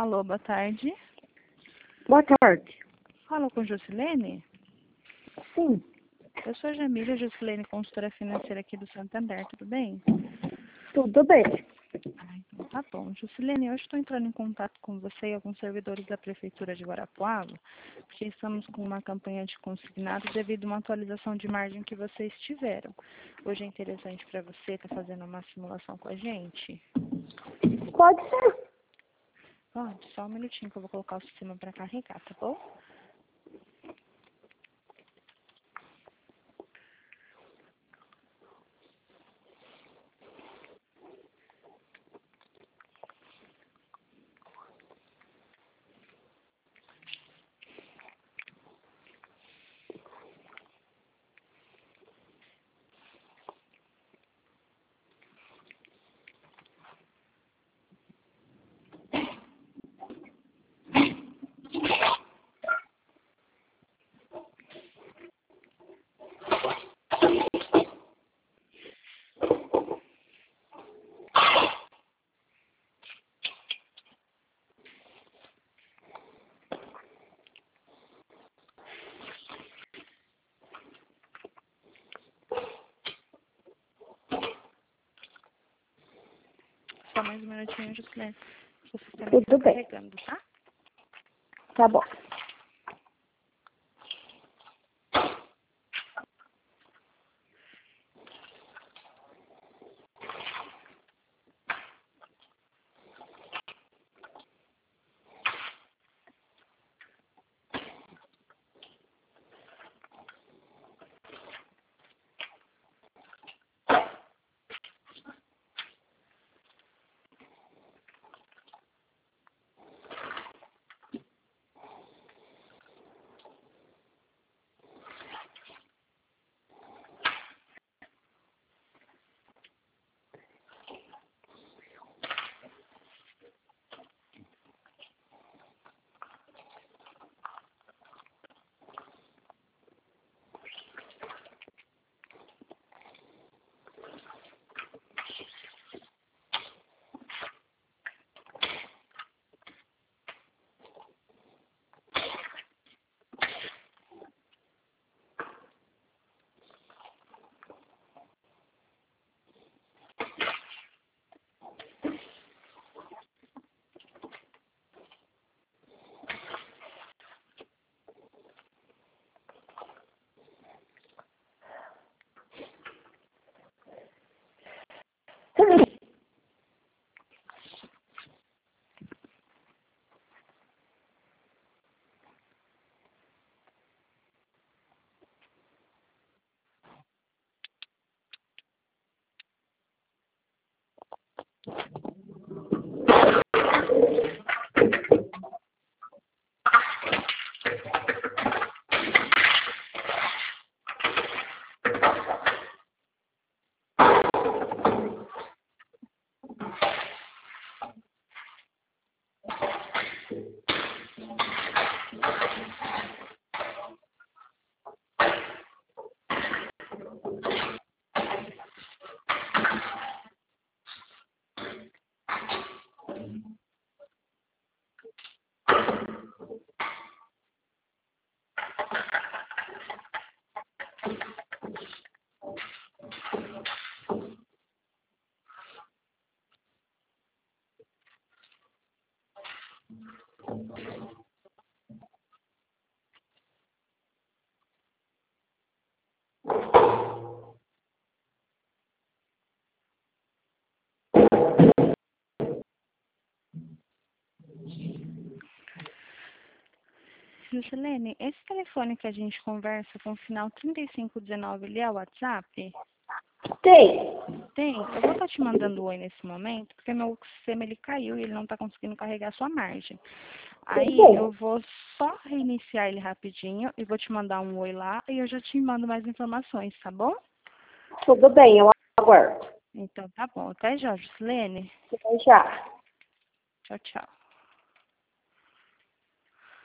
Alô, boa tarde. Boa tarde. Falo com Jusilene? Sim, Eu sou a Jamília Jusilene, consultora financeira aqui do Santander, tudo bem? tudo bem. Então tá bom. Jusilene, hoje estou entrando em contato com você e alguns servidores da Prefeitura de Guarapuava, porque estamos com uma campanha de consignado devido a uma atualização de margem que vocês tiveram. Hoje é interessante para você estar fazendo uma simulação com a gente? Pode ser. Pode, só um minutinho que eu vou colocar o sistema para carregar, tá bom? Só mais um minutinho, Jusilene. O sistema está Tudo bem. carregando, tá? Tá bom. Jusilene, esse telefone que a gente conversa com o final 3519, ele é o WhatsApp? Tem. Tem. Eu vou estar te mandando oi nesse momento, porque meu sistema ele caiu e ele não está conseguindo carregar a sua margem. Aí bem. eu vou só reiniciar ele rapidinho e vou te mandar um oi lá e eu já te mando mais informações, tá bom? Tudo bem, eu aguardo. Então tá bom. Até já, Jusilene. Até já. Tchau, tchau.